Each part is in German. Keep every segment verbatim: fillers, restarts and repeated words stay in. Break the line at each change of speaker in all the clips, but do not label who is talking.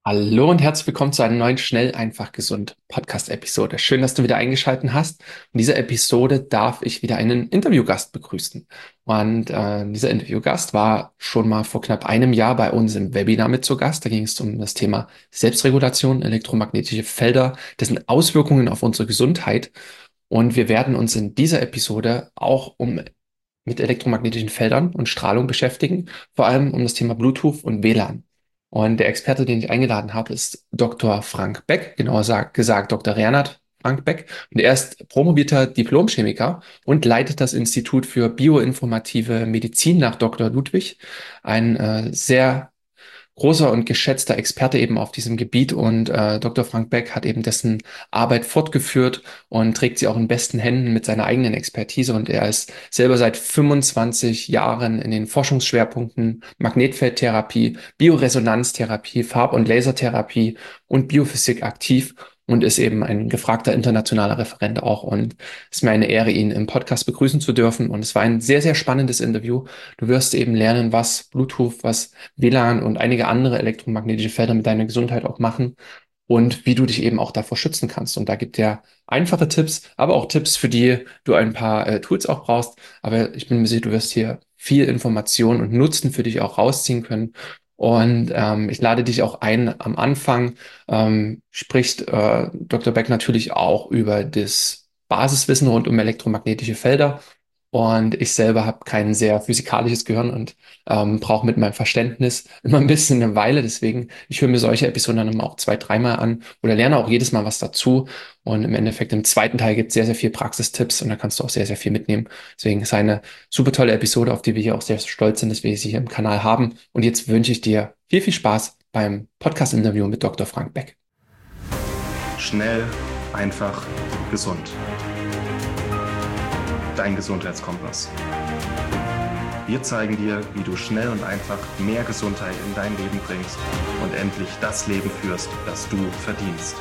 Hallo und herzlich willkommen zu einer neuen Schnell, einfach, gesund Podcast-Episode. Schön, dass du wieder eingeschaltet hast. In dieser Episode darf ich wieder einen Interviewgast begrüßen. Und äh, dieser Interviewgast war schon mal vor knapp einem Jahr bei uns im Webinar mit zu Gast. Da ging es um das Thema Selbstregulation, elektromagnetische Felder, dessen Auswirkungen auf unsere Gesundheit. Und wir werden uns in dieser Episode auch um mit elektromagnetischen Feldern und Strahlung beschäftigen, vor allem um das Thema Bluetooth und W L A N. Und der Experte, den ich eingeladen habe, ist Doktor Frank Beck, genauer sa- gesagt Doktor Reinhard Frank Beck. Und er ist promovierter Diplomchemiker und leitet das Institut für bioinformative Medizin nach Doktor Ludwig, ein äh, sehr großer und geschätzter Experte eben auf diesem Gebiet, und äh, Doktor Frank Beck hat eben dessen Arbeit fortgeführt und trägt sie auch in besten Händen mit seiner eigenen Expertise, und er ist selber seit fünfundzwanzig Jahren in den Forschungsschwerpunkten Magnetfeldtherapie, Bioresonanztherapie, Farb- und Lasertherapie und Biophysik aktiv und ist eben ein gefragter internationaler Referent auch, und es ist mir eine Ehre, ihn im Podcast begrüßen zu dürfen, und es war ein sehr, sehr spannendes Interview. Du wirst eben lernen, was Bluetooth, was W L A N und einige andere elektromagnetische Felder mit deiner Gesundheit auch machen und wie du dich eben auch davor schützen kannst. Und da gibt er einfache Tipps, aber auch Tipps, für die du ein paar äh, Tools auch brauchst. Aber ich bin mir sicher, du wirst hier viel Information und Nutzen für dich auch rausziehen können. Und ähm, ich lade dich auch ein, am Anfang ähm, spricht äh, Doktor Beck natürlich auch über das Basiswissen rund um elektromagnetische Felder. Und ich selber habe kein sehr physikalisches Gehirn und ähm, brauche mit meinem Verständnis immer ein bisschen eine Weile. Deswegen, ich höre mir solche Episoden dann immer auch zwei, dreimal an oder lerne auch jedes Mal was dazu. Und im Endeffekt im zweiten Teil gibt es sehr, sehr viel Praxistipps, und da kannst du auch sehr, sehr viel mitnehmen. Deswegen ist es eine super tolle Episode, auf die wir hier auch sehr stolz sind, dass wir sie hier im Kanal haben. Und jetzt wünsche ich dir viel, viel Spaß beim Podcast-Interview mit Doktor Frank Beck.
Schnell, einfach, gesund. Dein Gesundheitskompass. Wir zeigen dir, wie du schnell und einfach mehr Gesundheit in dein Leben bringst und endlich das Leben führst, das du verdienst.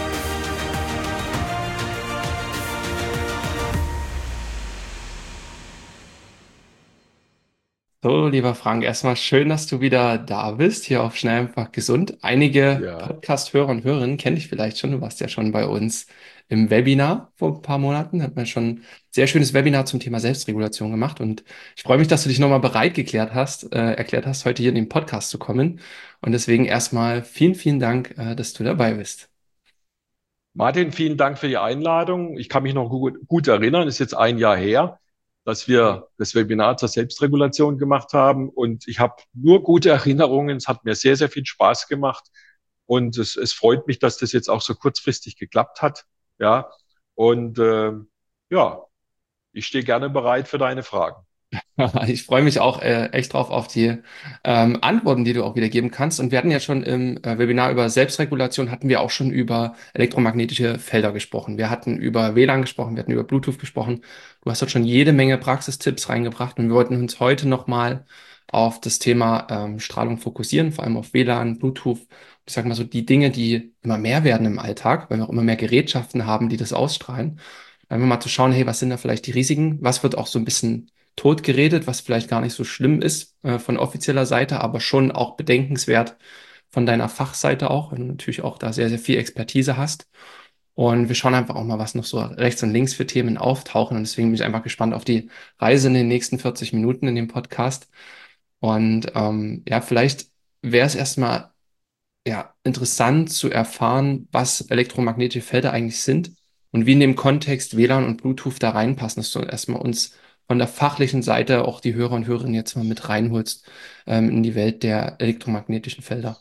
So, lieber Frank, erstmal schön, dass du wieder da bist, hier auf Schnell, einfach, gesund. Einige
Ja,
Podcast-Hörer und Hörerinnen kennen dich vielleicht schon. Du warst ja schon bei uns im Webinar vor ein paar Monaten. Hat man schon ein sehr schönes Webinar zum Thema Selbstregulation gemacht. Und ich freue mich, dass du dich nochmal bereit geklärt hast, äh, erklärt hast, heute hier in den Podcast zu kommen. Und deswegen erstmal vielen, vielen Dank, äh, dass du dabei bist.
Martin, vielen Dank für die Einladung. Ich kann mich noch gut, gut erinnern, ist jetzt ein Jahr her, dass wir das Webinar zur Selbstregulation gemacht haben. Und ich habe nur gute Erinnerungen. Es hat mir sehr, sehr viel Spaß gemacht. Und es, es freut mich, dass das jetzt auch so kurzfristig geklappt hat. Ja. Und äh, ja, ich stehe gerne bereit für deine Fragen.
Ich freue mich auch äh, echt drauf auf die ähm, Antworten, die du auch wieder geben kannst. Und wir hatten ja schon im äh, Webinar über Selbstregulation, hatten wir auch schon über elektromagnetische Felder gesprochen. Wir hatten über W L A N gesprochen, wir hatten über Bluetooth gesprochen. Du hast dort schon jede Menge Praxistipps reingebracht, und wir wollten uns heute nochmal auf das Thema ähm, Strahlung fokussieren, vor allem auf W L A N, Bluetooth. Ich sag mal so, die Dinge, die immer mehr werden im Alltag, weil wir auch immer mehr Gerätschaften haben, die das ausstrahlen. Einfach mal zu schauen, hey, was sind da vielleicht die Risiken? Was wird auch so ein bisschen tot geredet, was vielleicht gar nicht so schlimm ist äh, von offizieller Seite, aber schon auch bedenkenswert von deiner Fachseite auch, weil du natürlich auch da sehr, sehr viel Expertise hast. Und wir schauen einfach auch mal, was noch so rechts und links für Themen auftauchen. Und deswegen bin ich einfach gespannt auf die Reise in den nächsten vierzig Minuten in dem Podcast. Und ähm, ja, vielleicht wäre es erstmal ja, interessant zu erfahren, was elektromagnetische Felder eigentlich sind und wie in dem Kontext W L A N und Bluetooth da reinpassen, dass du erstmal uns von der fachlichen Seite auch die Hörer und Hörerinnen jetzt mal mit reinholst ähm, in die Welt der elektromagnetischen Felder.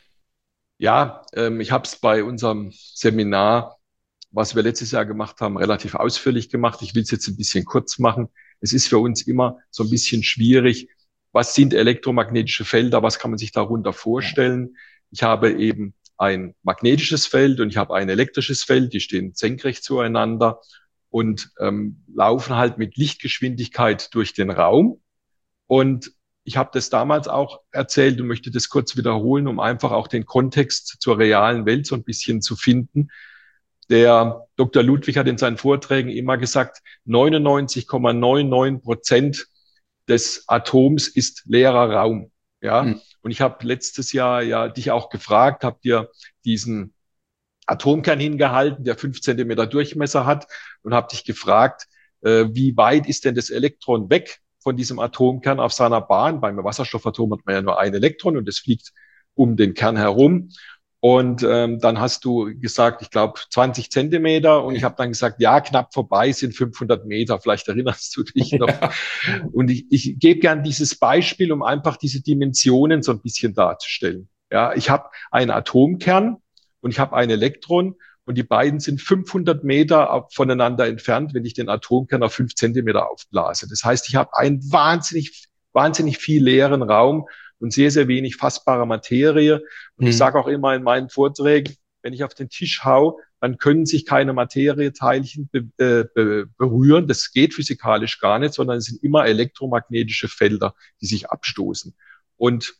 Ja, ähm, ich habe es bei unserem Seminar, was wir letztes Jahr gemacht haben, relativ ausführlich gemacht. Ich will es jetzt ein bisschen kurz machen. Es ist für uns immer so ein bisschen schwierig. Was sind elektromagnetische Felder? Was kann man sich darunter
Ja.
vorstellen? Ich habe eben ein magnetisches Feld und ich habe ein elektrisches Feld. Die stehen senkrecht zueinander und ähm, laufen halt mit Lichtgeschwindigkeit durch den Raum. Und ich habe das damals auch erzählt und möchte das kurz wiederholen, um einfach auch den Kontext zur realen Welt so ein bisschen zu finden. Der Doktor Ludwig hat in seinen Vorträgen immer gesagt, neunundneunzig Komma neunundneunzig Prozent des Atoms ist leerer Raum. Ja,
Hm.
Und ich habe letztes Jahr ja dich auch gefragt, habe dir diesen Atomkern hingehalten, der fünf Zentimeter Durchmesser hat, und habe dich gefragt, äh, wie weit ist denn das Elektron weg von diesem Atomkern auf seiner Bahn? Beim Wasserstoffatom hat man ja nur ein Elektron und es fliegt um den Kern herum. Und ähm, dann hast du gesagt, ich glaube zwanzig Zentimeter. Und ich habe dann gesagt, ja, knapp vorbei sind fünfhundert Meter. Vielleicht erinnerst du dich noch.
Ja.
Und ich, ich gebe gern dieses Beispiel, um einfach diese Dimensionen so ein bisschen darzustellen. Ja, ich habe einen Atomkern und ich habe ein Elektron. Und die beiden sind fünfhundert Meter voneinander entfernt, wenn ich den Atomkern auf fünf Zentimeter aufblase. Das heißt, ich habe einen wahnsinnig, wahnsinnig viel leeren Raum und sehr, sehr wenig fassbare Materie. Und ich
Hm.
sage auch immer in meinen Vorträgen, wenn ich auf den Tisch hau, dann können sich keine Materieteilchen be äh, be berühren. Das geht physikalisch gar nicht, sondern es sind immer elektromagnetische Felder, die sich abstoßen. Und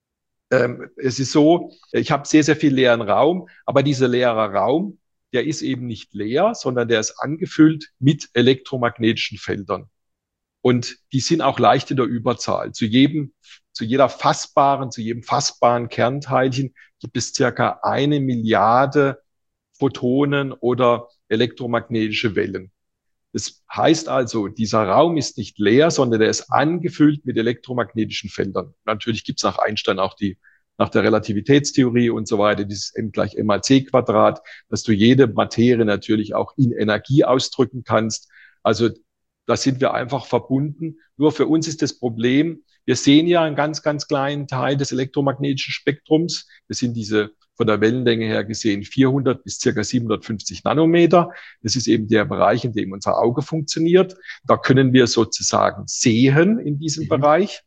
ähm, es ist so, ich habe sehr, sehr viel leeren Raum, aber dieser leere Raum, der ist eben nicht leer, sondern der ist angefüllt mit elektromagnetischen Feldern. Und die sind auch leicht in der Überzahl. Zu jedem, zu jeder fassbaren, zu jedem fassbaren Kernteilchen gibt es circa eine Milliarde Photonen oder elektromagnetische Wellen. Das heißt also, dieser Raum ist nicht leer, sondern der ist angefüllt mit elektromagnetischen Feldern. Natürlich gibt es nach Einstein auch die, nach der Relativitätstheorie und so weiter, dieses M gleich M mal C Quadrat, dass du jede Materie natürlich auch in Energie ausdrücken kannst. Also da sind wir einfach verbunden. Nur für uns ist das Problem, wir sehen ja einen ganz, ganz kleinen Teil des elektromagnetischen Spektrums. Das sind diese von der Wellenlänge her gesehen vierhundert bis circa siebenhundertfünfzig Nanometer. Das ist eben der Bereich, in dem unser Auge funktioniert. Da können wir sozusagen sehen in diesem mhm. Bereich.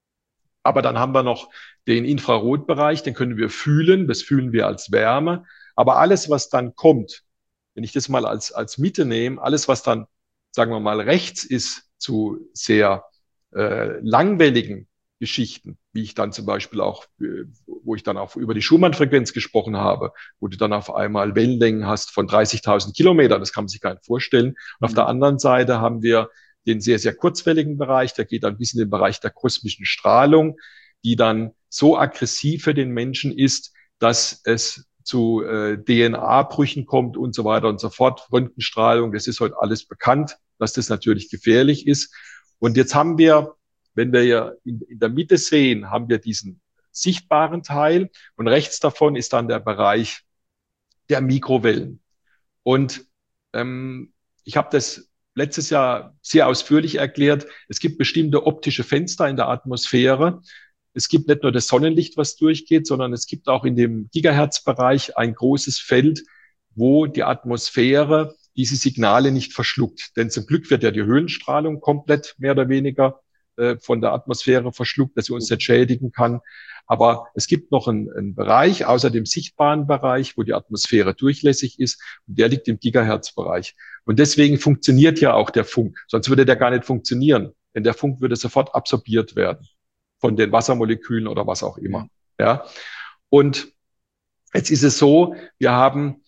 Aber dann haben wir noch den Infrarotbereich, den können wir fühlen. Das fühlen wir als Wärme. Aber alles, was dann kommt, wenn ich das mal als, als Mitte nehme, alles, was dann, sagen wir mal, rechts ist zu sehr äh, langwelligen Geschichten, wie ich dann zum Beispiel auch, wo ich dann auch über die Schumann-Frequenz gesprochen habe, wo du dann auf einmal Wellenlängen hast von dreißigtausend Kilometern, das kann man sich gar nicht vorstellen. Und mhm. auf der anderen Seite haben wir den sehr, sehr kurzwelligen Bereich, der geht dann bis in den Bereich der kosmischen Strahlung, die dann so aggressiv für den Menschen ist, dass es zu äh, D N A-Brüchen kommt und so weiter und so fort. Röntgenstrahlung, das ist heute alles bekannt, dass das natürlich gefährlich ist. Und jetzt haben wir, wenn wir ja in, in der Mitte sehen, haben wir diesen sichtbaren Teil und rechts davon ist dann der Bereich der Mikrowellen. Und ähm, ich habe das letztes Jahr sehr ausführlich erklärt. Es gibt bestimmte optische Fenster in der Atmosphäre. Es gibt nicht nur das Sonnenlicht, was durchgeht, sondern es gibt auch in dem Gigahertz-Bereich ein großes Feld, wo die Atmosphäre diese Signale nicht verschluckt. Denn zum Glück wird ja die Höhenstrahlung komplett mehr oder weniger äh, von der Atmosphäre verschluckt, dass sie uns nicht schädigen kann. Aber es gibt noch einen, einen Bereich, außer dem sichtbaren Bereich, wo die Atmosphäre durchlässig ist. Und der liegt im Gigahertz-Bereich. Und deswegen funktioniert ja auch der Funk. Sonst würde der gar nicht funktionieren. Denn der Funk würde sofort absorbiert werden von den Wassermolekülen oder was auch immer. Ja. Und jetzt ist es so, wir haben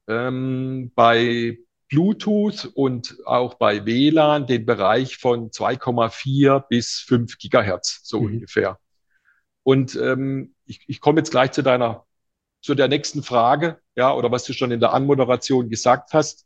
ähm, bei Bluetooth und auch bei W L A N den Bereich von zwei Komma vier bis fünf Gigahertz, so mhm. ungefähr. Und ähm, ich, ich komme jetzt gleich zu deiner, zu der nächsten Frage, ja, oder was du schon in der Anmoderation gesagt hast.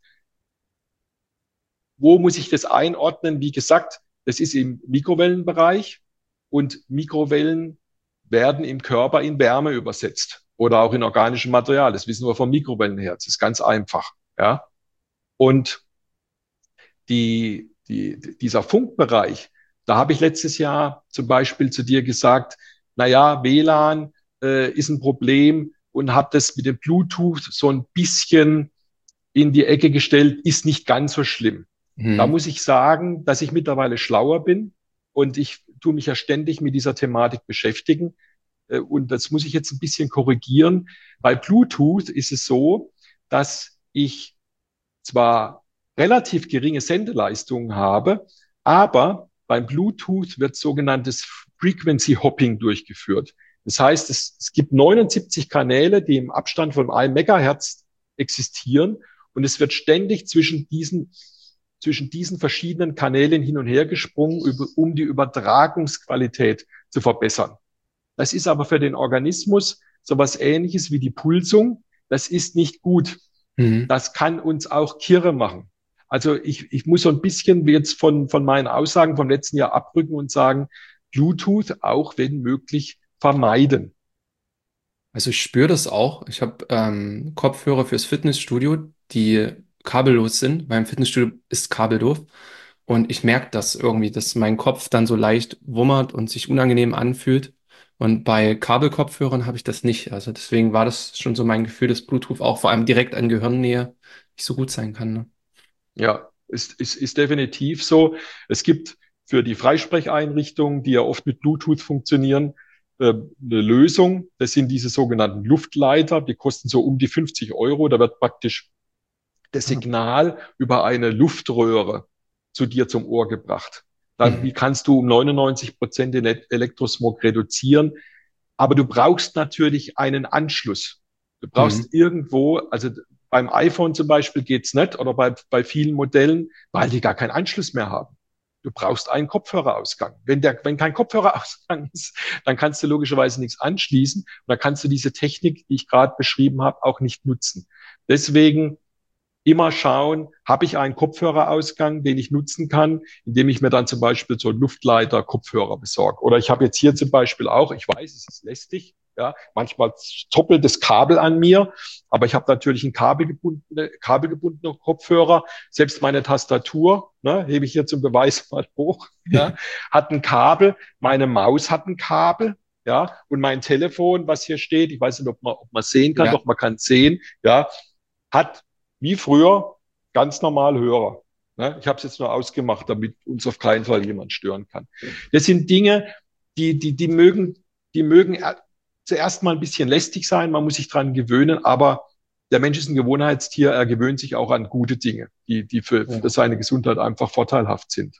Wo muss ich das einordnen? Wie gesagt, das ist im Mikrowellenbereich und Mikrowellen werden im Körper in Wärme übersetzt oder auch in organischem Material. Das wissen wir vom Mikrowellenherz. Das ist ganz einfach, ja. Und die, die, dieser Funkbereich, da habe ich letztes Jahr zum Beispiel zu dir gesagt, na ja, W L A N äh, ist ein Problem und habe das mit dem Bluetooth so ein bisschen in die Ecke gestellt, ist nicht ganz so schlimm. Mhm. Da muss ich sagen, dass ich mittlerweile schlauer bin und ich tue mich ja ständig mit dieser Thematik beschäftigen. Äh, und das muss ich jetzt ein bisschen korrigieren. Bei Bluetooth ist es so, dass ich zwar relativ geringe Sendeleistungen habe, aber beim Bluetooth wird sogenanntes Frequency Hopping durchgeführt. Das heißt, es, es gibt neunundsiebzig Kanäle, die im Abstand von einem Megahertz existieren und es wird ständig zwischen diesen, zwischen diesen verschiedenen Kanälen hin und her gesprungen, um die Übertragungsqualität zu verbessern. Das ist aber für den Organismus sowas Ähnliches wie die Pulsung. Das ist nicht gut.
Mhm.
Das kann uns auch kirre machen. Also ich, ich muss so ein bisschen jetzt von, von meinen Aussagen vom letzten Jahr abrücken und sagen, Bluetooth auch, wenn möglich, vermeiden.
Also ich spüre das auch. Ich habe ähm, Kopfhörer fürs Fitnessstudio, die kabellos sind. Beim Fitnessstudio ist Kabel doof. Und ich merke das irgendwie, dass mein Kopf dann so leicht wummert und sich unangenehm anfühlt. Und bei Kabelkopfhörern habe ich das nicht. Also deswegen war das schon so mein Gefühl, dass Bluetooth auch vor allem direkt an Gehirnnähe nicht so gut sein kann. Ne?
Ja, ist, ist, ist definitiv so. Es gibt für die Freisprecheinrichtungen, die ja oft mit Bluetooth funktionieren, äh, eine Lösung. Das sind diese sogenannten Luftleiter. Die kosten so um die fünfzig Euro. Da wird praktisch das
Ah.
Signal über eine Luftröhre zu dir zum Ohr gebracht. Dann
Mhm.
wie kannst du um neunundneunzig Prozent den Elektrosmog reduzieren. Aber du brauchst natürlich einen Anschluss. Du
Mhm.
brauchst irgendwo, also beim iPhone zum Beispiel geht's nicht oder bei, bei vielen Modellen, weil die gar keinen Anschluss mehr haben. Du brauchst einen Kopfhörerausgang. Wenn der, wenn kein Kopfhörerausgang ist, dann kannst du logischerweise nichts anschließen und dann kannst du diese Technik, die ich gerade beschrieben habe, auch nicht nutzen. Deswegen immer schauen, habe ich einen Kopfhörerausgang, den ich nutzen kann, indem ich mir dann zum Beispiel so einen Luftleiter Kopfhörer besorge. Oder ich habe jetzt hier zum Beispiel auch, ich weiß, es ist lästig, ja, manchmal zoppelt das Kabel an mir, aber ich habe natürlich einen kabelgebundene, kabelgebundene Kopfhörer. Selbst meine Tastatur, ne, hebe ich hier zum Beweis mal hoch, ja, hat ein Kabel. Meine Maus hat ein Kabel. Ja, und mein Telefon, was hier steht, ich weiß nicht, ob man, ob man sehen kann,
Ja.
doch man kann sehen, ja, hat wie früher ganz normal Hörer. Ne? Ich habe es jetzt nur ausgemacht, damit uns auf keinen Fall jemand stören kann. Das sind Dinge, die, die, die mögen, die mögen zuerst mal ein bisschen lästig sein, man muss sich dran gewöhnen, aber der Mensch ist ein Gewohnheitstier, er gewöhnt sich auch an gute Dinge, die, die für, für
Ja.
seine Gesundheit einfach vorteilhaft sind.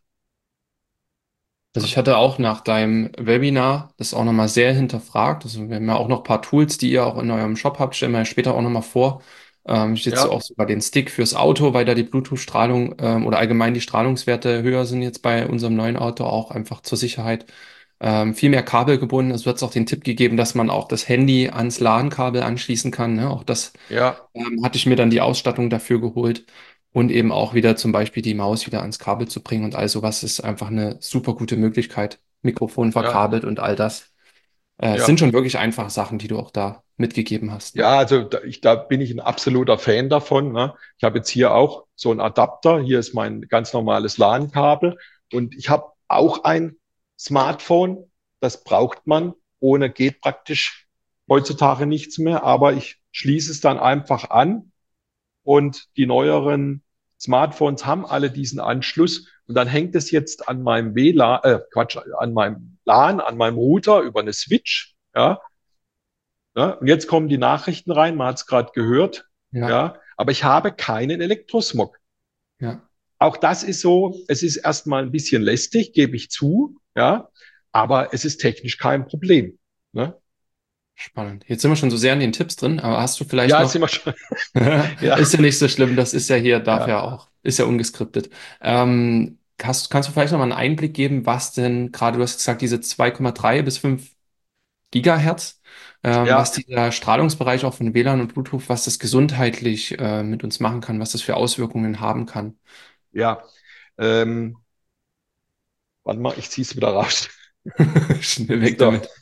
Also ich hatte auch nach deinem Webinar das auch nochmal sehr hinterfragt. Also wir haben ja auch noch ein paar Tools, die ihr auch in eurem Shop habt, stellen wir ja später auch nochmal vor. Ähm, steht so
Ja,
auch sogar den Stick fürs Auto, weil da die Bluetooth-Strahlung ähm, oder allgemein die Strahlungswerte höher sind jetzt bei unserem neuen Auto, auch einfach zur Sicherheit. Ähm, viel mehr Kabel gebunden. Es wird auch den Tipp gegeben, dass man auch das Handy ans LAN-Kabel anschließen kann. Ne? Auch das
ja,
ähm, hatte ich mir dann die Ausstattung dafür geholt und eben auch wieder zum Beispiel die Maus wieder ans Kabel zu bringen und all sowas ist einfach eine super gute Möglichkeit. Mikrofon
ja,
verkabelt und all das. Äh, es sind
ja.
schon wirklich einfache Sachen, die du auch da mitgegeben hast. Ne?
Ja, also da, ich, da bin ich ein absoluter Fan davon. Ne? Ich habe jetzt hier auch so einen Adapter. Hier ist mein ganz normales LAN-Kabel. Und ich habe auch ein Smartphone. Das braucht man. Ohne geht praktisch heutzutage nichts mehr. Aber ich schließe es dann einfach an. Und die neueren Smartphones haben alle diesen Anschluss. Und dann hängt es jetzt an meinem W L A N, äh, Quatsch, an meinem LAN, an meinem Router über eine Switch. Ja, ja, und jetzt kommen die Nachrichten rein, man hat es gerade gehört,
Ja,
ja, aber ich habe keinen Elektrosmog.
ja,
Auch das ist so, es ist erstmal ein bisschen lästig, gebe ich zu, ja, aber es ist technisch kein Problem. Ne?
spannend. Jetzt sind wir schon so sehr in den Tipps drin, aber hast du vielleicht
Ja, jetzt
noch,
sind wir schon. Ja,
ist ja nicht so schlimm, das ist ja hier, darf
ja,
ja auch, ist ja ungeskriptet. Ähm, hast, kannst du vielleicht noch mal einen Einblick geben, was denn gerade, du hast gesagt, diese zwei Komma drei bis fünf Gigahertz, ähm, was
ja,
dieser Strahlungsbereich auch von W L A N und Bluetooth, was das gesundheitlich äh, mit uns machen kann, was das für Auswirkungen haben kann.
ja. Ähm, warte mal, ich ziehe es wieder raus.
Schnell weg
So.
damit.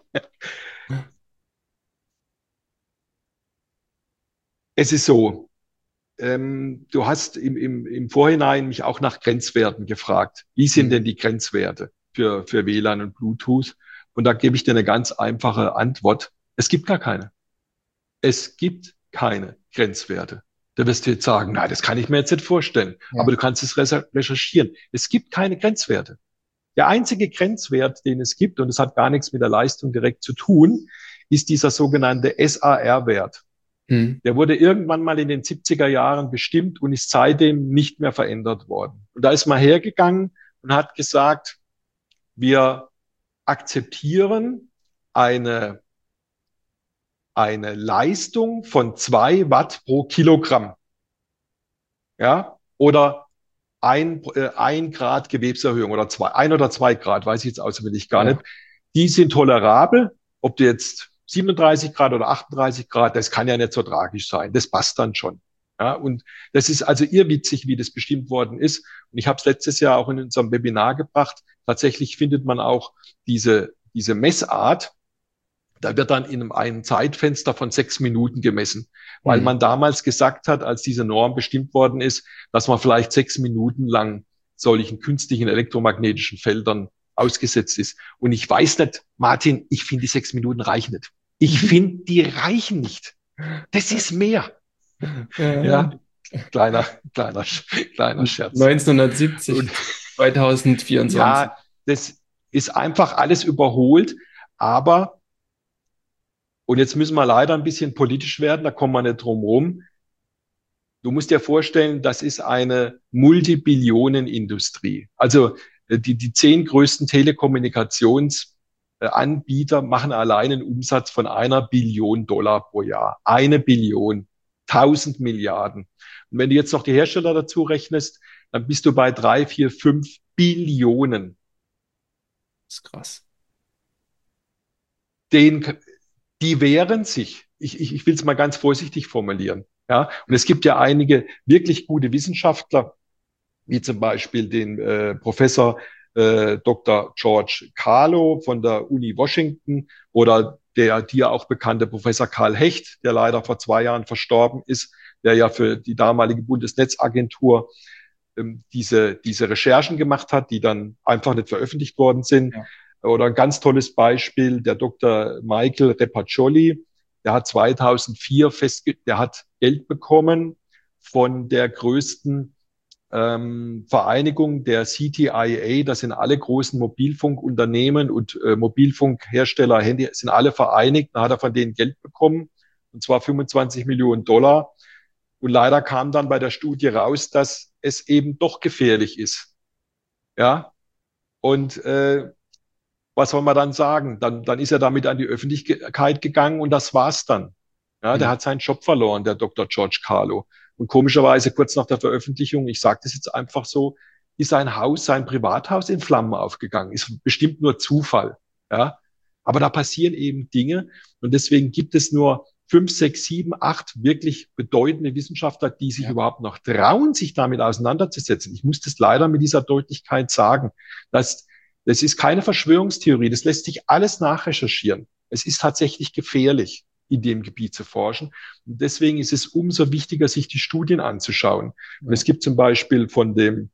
Es ist so, ähm, du hast im, im, im Vorhinein mich auch nach Grenzwerten gefragt. Wie sind
Mhm.
denn die Grenzwerte für, für W L A N und Bluetooth? Und da gebe ich dir eine ganz einfache Antwort. Es gibt gar keine. Es gibt keine Grenzwerte. Da wirst du jetzt sagen, nein, das kann ich mir jetzt nicht vorstellen. Aber
Ja.
du kannst es recherchieren. Es gibt keine Grenzwerte. Der einzige Grenzwert, den es gibt, und das hat gar nichts mit der Leistung direkt zu tun, ist dieser sogenannte S A R-Wert.
Mhm.
Der wurde irgendwann mal in den siebziger Jahren bestimmt und ist seitdem nicht mehr verändert worden. Und da ist man hergegangen und hat gesagt, wir akzeptieren eine, eine Leistung von zwei Watt pro Kilogramm. Ja, oder ein, äh, ein Grad Gewebserhöhung oder zwei, ein oder zwei Grad, weiß ich jetzt auswendig gar nicht.
Ja.
Die sind tolerabel. ob du jetzt siebenunddreißig Grad oder achtunddreißig Grad, das kann ja nicht so tragisch sein. Das passt dann schon. Ja, und das ist also irrwitzig, wie das bestimmt worden ist. Und ich habe es letztes Jahr auch in unserem Webinar gebracht. Tatsächlich findet man auch diese, diese Messart. Da wird dann in einem Zeitfenster von sechs Minuten gemessen, weil
Mhm.
man damals gesagt hat, als diese Norm bestimmt worden ist, dass man vielleicht sechs Minuten lang solchen künstlichen elektromagnetischen Feldern ausgesetzt ist. Und ich weiß nicht, Martin, ich finde, die sechs Minuten reichen nicht. Ich finde, die reichen nicht. Das ist mehr.
Ja.
Ja, kleiner, kleiner, kleiner Scherz.
neunzehnhundertsiebzig,
Und
zweitausendvierundzwanzig.
ja, das ist einfach alles überholt. Aber, und jetzt müssen wir leider ein bisschen politisch werden, da kommen wir nicht drum rum. Du musst dir vorstellen, das ist eine Multibillionenindustrie. Also äh, die, die zehn größten Telekommunikationsanbieter machen allein einen Umsatz von einer Billion Dollar pro Jahr. Eine Billion, tausend Milliarden. Und wenn du jetzt noch die Hersteller dazu rechnest, dann bist du bei drei, vier, fünf Billionen.
Das ist krass.
Den, die wehren sich. Ich, ich, ich will es mal ganz vorsichtig formulieren. Ja, und es gibt ja einige wirklich gute Wissenschaftler, wie zum Beispiel den äh, Professor äh, Doktor George Carlo von der Uni Washington oder der dir auch bekannte Professor Karl Hecht, der leider vor zwei Jahren verstorben ist, der ja für die damalige Bundesnetzagentur ähm, diese, diese Recherchen gemacht hat, die dann einfach nicht veröffentlicht worden sind.
Ja.
Oder ein ganz tolles Beispiel, der Doktor Michael Repaccioli, der hat zweitausendvier festge der hat Geld bekommen von der größten ähm, Vereinigung der C T I A. Das sind alle großen Mobilfunkunternehmen und äh, Mobilfunkhersteller, Handy, sind alle vereinigt. Da hat er von denen Geld bekommen, und zwar fünfundzwanzig Millionen Dollar. Und leider kam dann bei der Studie raus, dass es eben doch gefährlich ist. Ja, und äh, was soll man dann sagen? Dann, dann ist er damit an die Öffentlichkeit gegangen und das war's dann. Ja, der
Mhm.
hat seinen Job verloren, der Doktor George Carlo. Und komischerweise kurz nach der Veröffentlichung, ich sage das jetzt einfach so, ist sein Haus, sein Privathaus in Flammen aufgegangen. Ist bestimmt nur Zufall. Ja, aber da passieren eben Dinge und deswegen gibt es nur fünf, sechs, sieben, acht wirklich bedeutende Wissenschaftler, die sich
Ja.
überhaupt noch trauen, sich damit auseinanderzusetzen. Ich muss das leider mit dieser Deutlichkeit sagen, dass das ist keine Verschwörungstheorie. Das lässt sich alles nachrecherchieren. Es ist tatsächlich gefährlich, in dem Gebiet zu forschen. Und deswegen ist es umso wichtiger, sich die Studien anzuschauen.
Ja.
Und es gibt zum Beispiel von dem,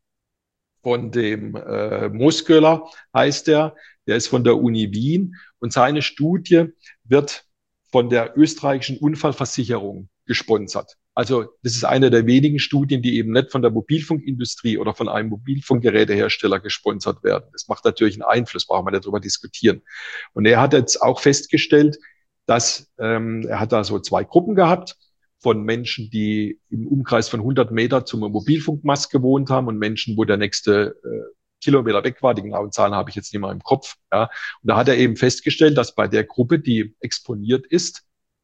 von dem äh, Mosköller, heißt der, der ist von der Uni Wien. Und seine Studie wird von der österreichischen Unfallversicherung gesponsert. Also das ist eine der wenigen Studien, die eben nicht von der Mobilfunkindustrie oder von einem Mobilfunkgerätehersteller gesponsert werden. Das macht natürlich einen Einfluss, brauchen wir nicht darüber diskutieren. Und er hat jetzt auch festgestellt, dass ähm, er hat da so zwei Gruppen gehabt von Menschen, die im Umkreis von hundert Meter zum Mobilfunkmast gewohnt haben und Menschen, wo der nächste äh, Kilometer weg war. Die genauen Zahlen habe ich jetzt nicht mehr im Kopf. Ja. Und da hat er eben festgestellt, dass bei der Gruppe, die exponiert ist,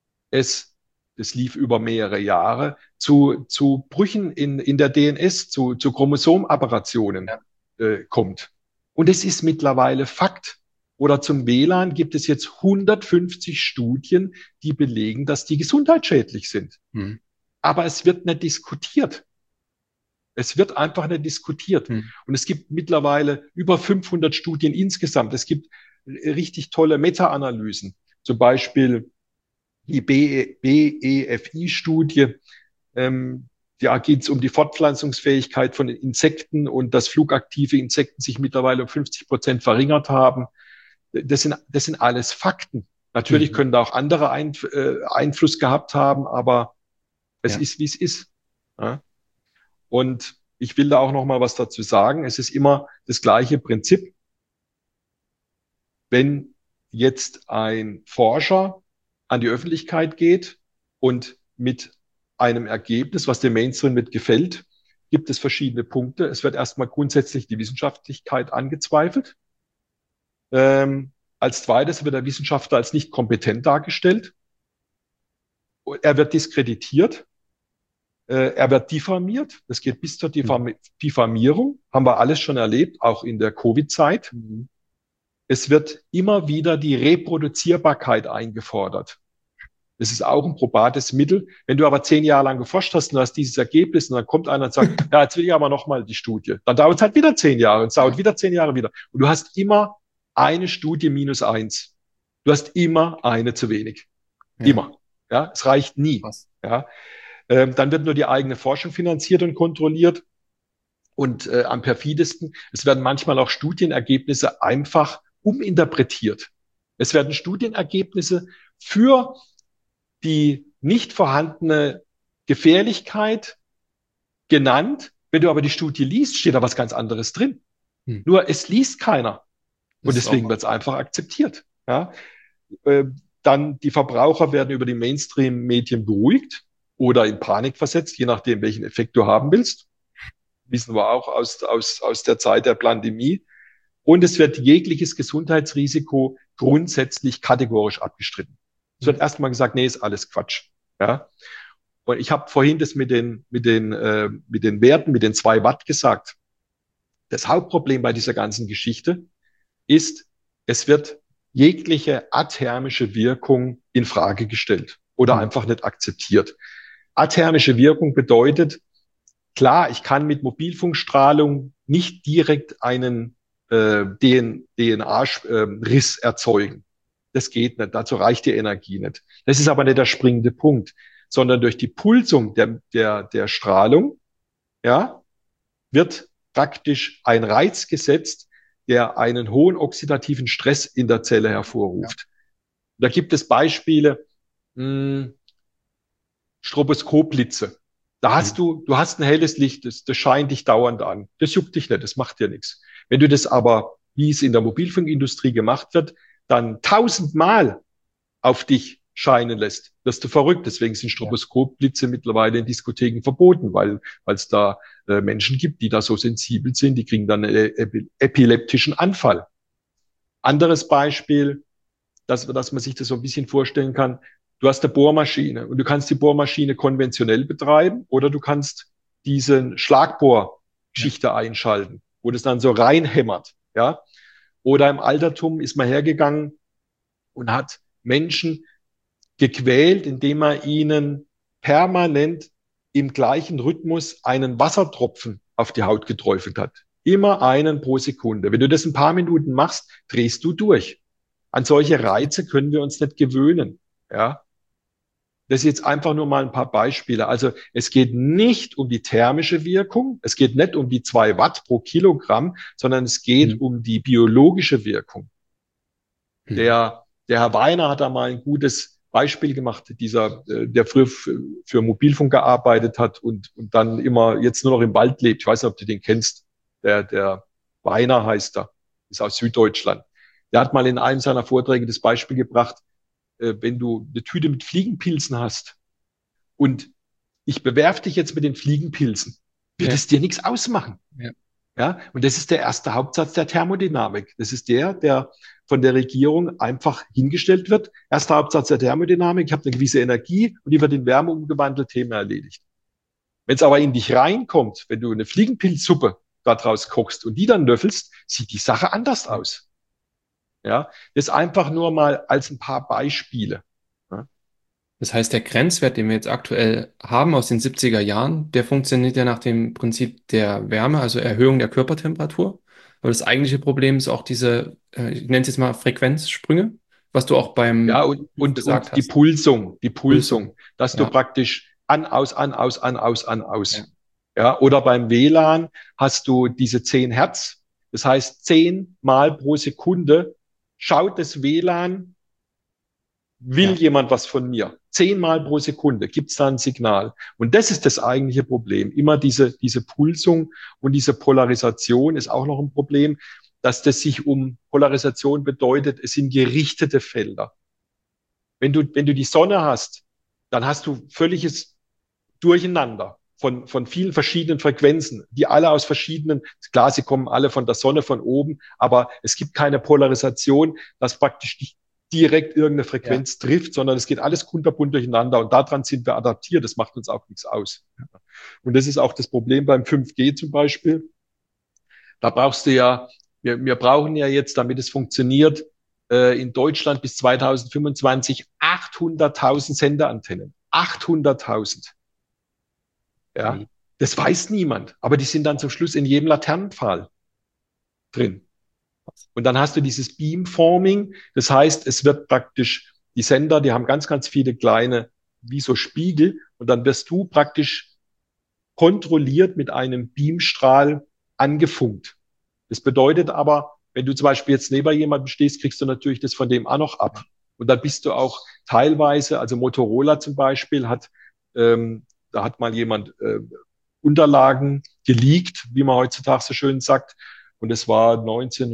es das lief über mehrere Jahre, zu, zu Brüchen in, in der D N S, zu, zu Chromosomaberationen
Ja.
äh, kommt. Und es ist mittlerweile Fakt. Oder zum W L A N gibt es jetzt hundertfünfzig Studien, die belegen, dass die gesundheitsschädlich sind.
Mhm.
Aber es wird nicht diskutiert. Es wird einfach nicht diskutiert.
Mhm.
Und es gibt mittlerweile über fünfhundert Studien insgesamt. Es gibt richtig tolle Meta-Analysen. Zum Beispiel die B E F I-Studie, ähm, da geht es um die Fortpflanzungsfähigkeit von Insekten und dass flugaktive Insekten sich mittlerweile um fünfzig Prozent verringert haben. Das sind, das sind alles Fakten. Natürlich
Mhm.
können da auch andere ein, äh, Einfluss gehabt haben, aber es
Ja.
ist, wie es ist. Ja? Und ich will da auch noch mal was dazu sagen. Es ist immer das gleiche Prinzip. Wenn jetzt ein Forscher an die Öffentlichkeit geht und mit einem Ergebnis, was dem Mainstream mit gefällt, gibt es verschiedene Punkte. Es wird erstmal grundsätzlich die Wissenschaftlichkeit angezweifelt. Ähm, als zweites wird der Wissenschaftler als nicht kompetent dargestellt. Er wird diskreditiert. Äh, er wird diffamiert. Das geht bis zur Diffam- Diffamierung. Haben wir alles schon erlebt, auch in der Covid-Zeit.
Mhm.
es wird immer wieder die Reproduzierbarkeit eingefordert. Das ist auch ein probates Mittel. Wenn du aber zehn Jahre lang geforscht hast und hast dieses Ergebnis und dann kommt einer und sagt, ja, jetzt will ich aber nochmal die Studie. Dann dauert es halt wieder zehn Jahre und es dauert wieder zehn Jahre wieder. Und du hast immer eine Studie minus eins. Du hast immer eine zu wenig.
Ja.
Immer. Ja, es reicht nie.
Was?
Ja. Ähm, dann wird nur die eigene Forschung finanziert und kontrolliert. Und äh, am perfidesten, es werden manchmal auch Studienergebnisse einfach uminterpretiert. Es werden Studienergebnisse für die nicht vorhandene Gefährlichkeit genannt. Wenn du aber die Studie liest, steht da was ganz anderes drin. Hm. Nur es liest keiner. Und deswegen wird es einfach akzeptiert. Ja? Äh, dann die Verbraucher werden über die Mainstream-Medien beruhigt oder in Panik versetzt, je nachdem, welchen Effekt du haben willst. Wissen wir auch aus, aus, aus der Zeit der Pandemie. Und es wird jegliches Gesundheitsrisiko grundsätzlich kategorisch abgestritten. Es wird erstmal gesagt, nee, ist alles Quatsch. Ja. Und ich habe vorhin das mit den, mit den, äh, mit den Werten, mit den zwei Watt gesagt. Das Hauptproblem bei dieser ganzen Geschichte ist, es wird jegliche athermische Wirkung in Frage gestellt oder mhm. einfach nicht akzeptiert. Athermische Wirkung bedeutet, klar, ich kann mit Mobilfunkstrahlung nicht direkt einen äh, D N A-Riss erzeugen. Das geht nicht, dazu reicht die Energie nicht. Das ist aber nicht der springende Punkt, sondern durch die Pulsung der, der, der Strahlung, ja, wird praktisch ein Reiz gesetzt, der einen hohen oxidativen Stress in der Zelle hervorruft. Ja. Da gibt es Beispiele, mh, Stroboskopblitze. Da hast mhm. du, du hast ein helles Licht, das, das scheint dich dauernd an. Das juckt dich nicht, das macht dir nichts. Wenn du das aber, wie es in der Mobilfunkindustrie gemacht wird, dann tausendmal auf dich scheinen lässt, wirst du verrückt. Deswegen sind Stroboskopblitze mittlerweile in Diskotheken verboten, weil weil es da äh, Menschen gibt, die da so sensibel sind, die kriegen dann einen epi epileptischen Anfall. Anderes Beispiel, dass, dass man sich das so ein bisschen vorstellen kann. Du hast eine Bohrmaschine und du kannst die Bohrmaschine konventionell betreiben oder du kannst diesen Schlagbohrgeschichte ja. einschalten, wo das dann so reinhämmert, ja. Oder im Altertum ist man hergegangen und hat Menschen gequält, indem man ihnen permanent im gleichen Rhythmus einen Wassertropfen auf die Haut geträufelt hat. Immer einen pro Sekunde. Wenn du das ein paar Minuten machst, drehst du durch. An solche Reize können wir uns nicht gewöhnen. Ja. Das ist jetzt einfach nur mal ein paar Beispiele. Also es geht nicht um die thermische Wirkung, es geht nicht um die zwei Watt pro Kilogramm, sondern es geht mhm. um die biologische Wirkung. Mhm. Der, der Herr Weiner hat da mal ein gutes Beispiel gemacht, dieser, der früher für Mobilfunk gearbeitet hat und, und dann immer jetzt nur noch im Wald lebt. Ich weiß nicht, ob du den kennst. Der, der Weiner heißt er, ist aus Süddeutschland. Der hat mal in einem seiner Vorträge das Beispiel gebracht, wenn du eine Tüte mit Fliegenpilzen hast und ich bewerf dich jetzt mit den Fliegenpilzen, wird ja. es dir nichts ausmachen. Ja. Ja, und das ist der erste Hauptsatz der Thermodynamik. Das ist der, der von der Regierung einfach hingestellt wird. Erster Hauptsatz der Thermodynamik, ich habe eine gewisse Energie und die wird in Wärme umgewandelt, Thema erledigt. Wenn es aber in dich reinkommt, wenn du eine Fliegenpilzsuppe daraus kochst und die dann löffelst, sieht die Sache anders aus. Ja, das einfach nur mal als ein paar Beispiele. Ja.
Das heißt, der Grenzwert, den wir jetzt aktuell haben aus den siebziger Jahren, der funktioniert ja nach dem Prinzip der Wärme, also Erhöhung der Körpertemperatur. Aber das eigentliche Problem ist auch diese, ich nenne es jetzt mal Frequenzsprünge, was du auch beim
ja und, und, gesagt und die hast. Pulsung, die Pulsung, Pulsung. dass ja. du praktisch an, aus, an, aus, an, aus, an, aus. Ja. Ja, oder beim W L A N hast du diese zehn Hertz. Das heißt, zehn Mal pro Sekunde schaut das W L A N, will ja. jemand was von mir? Zehnmal pro Sekunde gibt es da ein Signal. Und das ist das eigentliche Problem. Immer diese, diese Pulsung und diese Polarisation ist auch noch ein Problem, dass das sich um Polarisation bedeutet, es sind gerichtete Felder. Wenn du, wenn du die Sonne hast, dann hast du völliges Durcheinander von, von vielen verschiedenen Frequenzen, die alle aus verschiedenen, klar, sie kommen alle von der Sonne von oben, aber es gibt keine Polarisation, dass praktisch nicht direkt irgendeine Frequenz ja. trifft, sondern es geht alles kunterbunt durcheinander und daran sind wir adaptiert, das macht uns auch nichts aus. Und das ist auch das Problem beim fünf G zum Beispiel. Da brauchst du ja wir, wir brauchen ja jetzt, damit es funktioniert, äh, in Deutschland bis zweitausendfünfundzwanzig achthunderttausend Sendeantennen. achthunderttausend. Ja,
Ui.
das weiß niemand, aber die sind dann zum Schluss in jedem Laternenpfahl drin. Und dann hast du dieses Beamforming, das heißt, es wird praktisch, die Sender, die haben ganz, ganz viele kleine, wie so Spiegel, und dann wirst du praktisch kontrolliert mit einem Beamstrahl angefunkt. Das bedeutet aber, wenn du zum Beispiel jetzt neben jemandem stehst, kriegst du natürlich das von dem auch noch ab. Und dann bist du auch teilweise, also Motorola zum Beispiel hat, ähm, da hat mal jemand äh, Unterlagen geleakt, wie man heutzutage so schön sagt. Und es war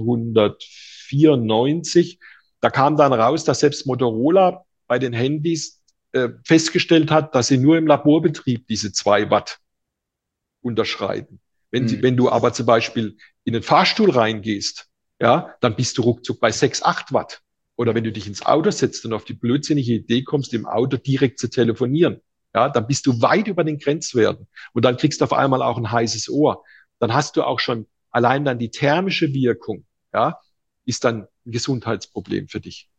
neunzehnhundertvierundneunzig. Da kam dann raus, dass selbst Motorola bei den Handys äh, festgestellt hat, dass sie nur im Laborbetrieb diese zwei Watt unterschreiten. Wenn, sie,
Hm.
wenn du aber zum Beispiel in den Fahrstuhl reingehst, ja, dann bist du ruckzuck bei sechs, acht Watt. Oder wenn du dich ins Auto setzt und auf die blödsinnige Idee kommst, im Auto direkt zu telefonieren, ja, dann bist du weit über den Grenzwerten. Und dann kriegst du auf einmal auch ein heißes Ohr. Dann hast du auch schon allein dann die thermische Wirkung, ja, ist dann ein Gesundheitsproblem für dich.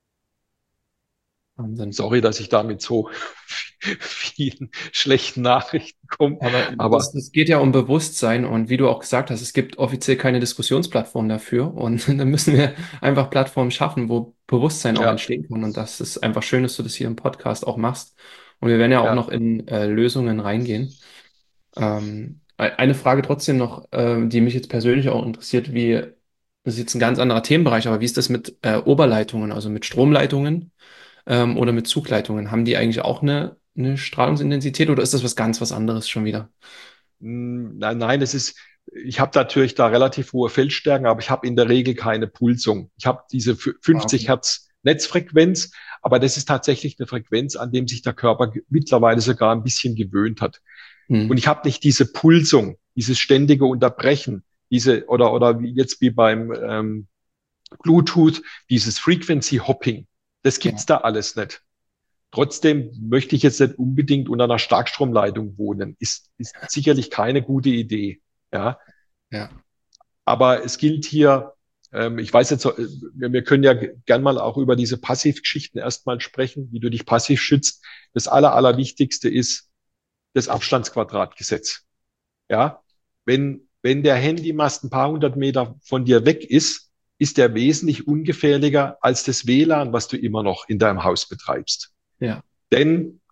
Wahnsinn.
Sorry, dass ich da mit so vielen schlechten Nachrichten komme.
Aber
Aber
das, das geht ja um Bewusstsein und wie du auch gesagt hast, es gibt offiziell keine Diskussionsplattform dafür und dann müssen wir einfach Plattformen schaffen, wo Bewusstsein auch
ja,
entstehen kann und das ist einfach schön, dass du das hier im Podcast auch machst und wir werden ja auch
ja.
noch in äh, Lösungen reingehen. Ähm, e- eine Frage trotzdem noch, ähm, die mich jetzt persönlich auch interessiert, wie, das ist jetzt ein ganz anderer Themenbereich, aber wie ist das mit äh, Oberleitungen, also mit Stromleitungen? Ähm, oder mit Zugleitungen? Haben die eigentlich auch eine, eine Strahlungsintensität oder ist das was ganz was anderes schon wieder?
Hm, Nein, nein, es ist, ich habe natürlich da relativ hohe Feldstärken, aber ich habe in der Regel keine Pulsung. Ich habe diese fü-
Ah,
fünfzig
okay.
Hertz Netzfrequenz, aber das ist tatsächlich eine Frequenz, an dem sich der Körper ge- mittlerweile sogar ein bisschen gewöhnt hat. Und
Hm.
ich habe nicht diese Pulsung, dieses ständige Unterbrechen, diese oder oder wie jetzt wie beim ähm, Bluetooth, dieses Frequency Hopping. Das
Ja,
gibt's da alles nicht. Trotzdem möchte ich jetzt nicht unbedingt unter einer Starkstromleitung wohnen. Ist, ist sicherlich keine gute Idee. Ja,
ja,
aber es gilt hier, ähm, ich weiß jetzt, äh, wir, wir können ja g- gern mal auch über diese Passivgeschichten erstmal sprechen, wie du dich passiv schützt. Das Aller, Allerwichtigste ist das Abstandsquadratgesetz. Ja, wenn, wenn der Handymast ein paar hundert Meter von dir weg ist, ist der wesentlich ungefährlicher als das W L A N, was du immer noch in deinem Haus betreibst.
ja,
Denn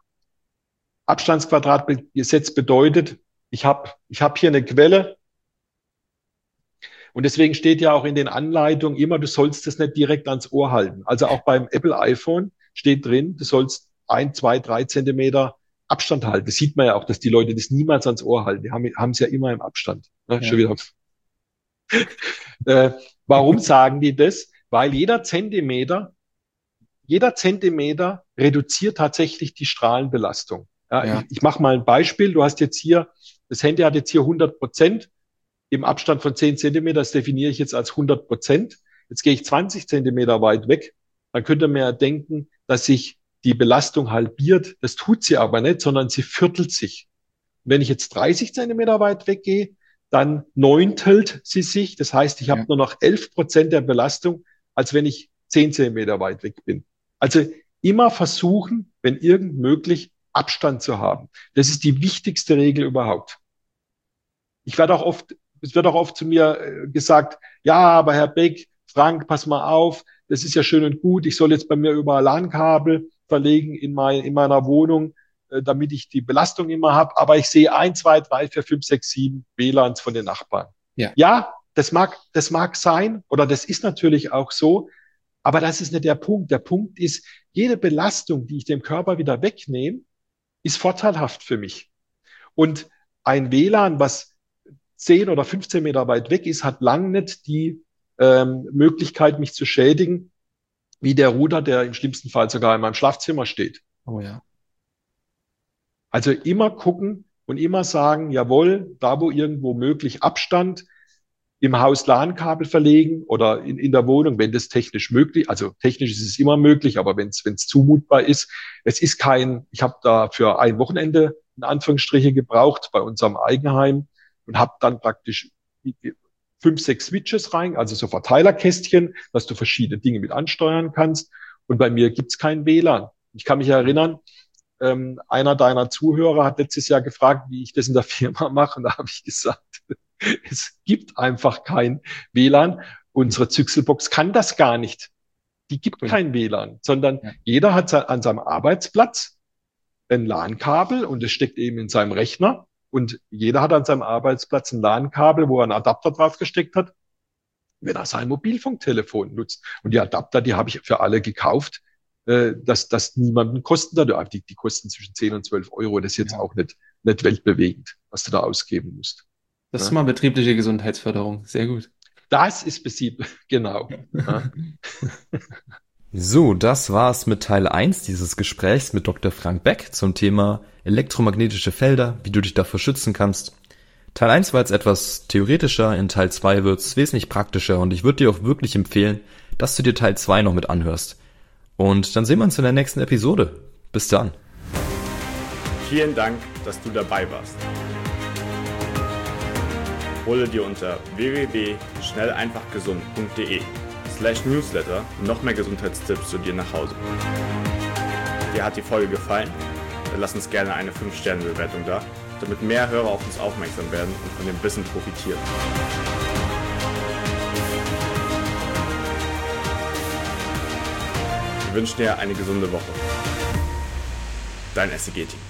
Abstandsquadratgesetz bedeutet, ich habe ich hab hier eine Quelle und deswegen steht ja auch in den Anleitungen immer, du sollst es nicht direkt ans Ohr halten. Also auch beim Apple iPhone steht drin, du sollst ein, zwei, drei Zentimeter Abstand halten. Das sieht man ja auch, dass die Leute das niemals ans Ohr halten. Die haben, haben es ja immer im Abstand. Ne? Schon
ja,
wieder. Äh, warum sagen die das? Weil jeder Zentimeter jeder Zentimeter reduziert tatsächlich die Strahlenbelastung. Ja,
ja,
ich ich mache mal ein Beispiel. Du hast jetzt hier, das Handy hat jetzt hier hundert Prozent im Abstand von zehn Zentimeter. Das definiere ich jetzt als hundert Prozent. Jetzt gehe ich zwanzig Zentimeter weit weg. Dann könnte man ja denken, dass sich die Belastung halbiert. Das tut sie aber nicht, sondern sie viertelt sich. Und wenn ich jetzt dreißig Zentimeter weit weggehe, dann neuntelt sie sich. Das heißt, ich habe
ja,
nur noch elf Prozent der Belastung, als wenn ich zehn Zentimeter weit weg bin. Also immer versuchen, wenn irgend möglich, Abstand zu haben. Das ist die wichtigste Regel überhaupt. Ich werde auch oft, es wird auch oft zu mir äh, gesagt, ja, aber Herr Beck, Frank, pass mal auf, das ist ja schön und gut. Ich soll jetzt bei mir überall LAN-Kabel verlegen in, mein, in meiner Wohnung, äh, damit ich die Belastung immer habe. Aber ich sehe ein, zwei, drei, vier, fünf, sechs, sieben W L A Ns von den Nachbarn.
ja,
Ja, das mag, das mag sein oder das ist natürlich auch so. Aber das ist nicht der Punkt. Der Punkt ist, jede Belastung, die ich dem Körper wieder wegnehme, ist vorteilhaft für mich. Und ein W L A N, was zehn oder fünfzehn Meter weit weg ist, hat lang nicht die ähm, Möglichkeit, mich zu schädigen, wie der Router, der im schlimmsten Fall sogar in meinem Schlafzimmer steht.
oh ja,
Also immer gucken und immer sagen, jawohl, da wo irgendwo möglich Abstand, im Haus LAN-Kabel verlegen oder in, in der Wohnung, wenn das technisch möglich, also technisch ist es immer möglich, aber wenn es wenn es zumutbar ist, es ist kein, ich habe da für ein Wochenende in Anführungsstriche gebraucht bei unserem Eigenheim und habe dann praktisch fünf, sechs Switches rein, also so Verteilerkästchen, dass du verschiedene Dinge mit ansteuern kannst. Und bei mir gibt's kein W L A N. Ich kann mich erinnern, ähm, einer deiner Zuhörer hat letztes Jahr gefragt, wie ich das in der Firma mache. Und da habe ich gesagt, es gibt einfach kein W L A N. Unsere Züchselbox kann das gar nicht. Die gibt
Cool.
kein W L A N, sondern
Ja.
jeder hat an seinem Arbeitsplatz ein LAN-Kabel und es steckt eben in seinem Rechner. Und jeder hat an seinem Arbeitsplatz ein LAN-Kabel, wo er einen Adapter drauf gesteckt hat, wenn er sein Mobilfunktelefon nutzt. Und die Adapter, die habe ich für alle gekauft, äh, dass, dass niemanden kosten dadurch. Die, die kosten zwischen zehn und zwölf Euro. Das ist jetzt
Ja.
auch nicht, nicht weltbewegend, was du da ausgeben musst.
Das ist
Ja.
mal betriebliche Gesundheitsförderung. Sehr gut.
Das ist besiedelt, genau. Ja.
So, das war's mit Teil eins dieses Gesprächs mit Doktor Frank Beck zum Thema elektromagnetische Felder, wie du dich davor schützen kannst. Teil eins war jetzt etwas theoretischer, in Teil zwei wird's wesentlich praktischer und ich würde dir auch wirklich empfehlen, dass du dir Teil zwei noch mit anhörst. Und dann sehen wir uns in der nächsten Episode. Bis dann.
Vielen Dank, dass du dabei warst. Hole dir unter w w w punkt schnell einfach gesund punkt de slash newsletter noch mehr Gesundheitstipps zu dir nach Hause. Dir hat die Folge gefallen? Dann lass uns gerne eine fünf Sterne Bewertung da, damit mehr Hörer auf uns aufmerksam werden und von dem Wissen profitieren. Wir wünschen dir eine gesunde Woche. Dein S E G-Team.